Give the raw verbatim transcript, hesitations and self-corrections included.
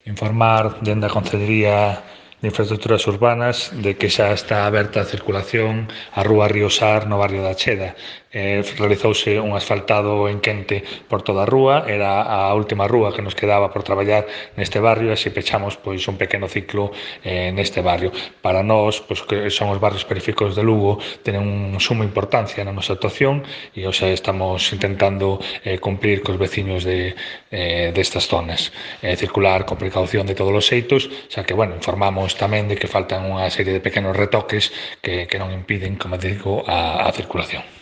informar dende a Concellería de Infraestructuras Urbanas de que xa está aberta a circulación a rúa Río Sar no barrio da Cheda. Eh, realizouse un asfaltado en quente por toda a rúa, era a última rúa que nos quedaba por traballar neste barrio, e así pechamos pois un pequeno ciclo eh, neste barrio. Para nós, pois, que son os barrios periféricos de Lugo, tenen un suma importancia na nosa actuación e hoxe estamos intentando eh, cumplir cos veciños de, eh, destas zonas. Eh, circular con precaución de todos os xeitos, xa que, bueno, informamos tamén de que faltan unha serie de pequenos retoques que, que non impiden, como digo, a, a circulación.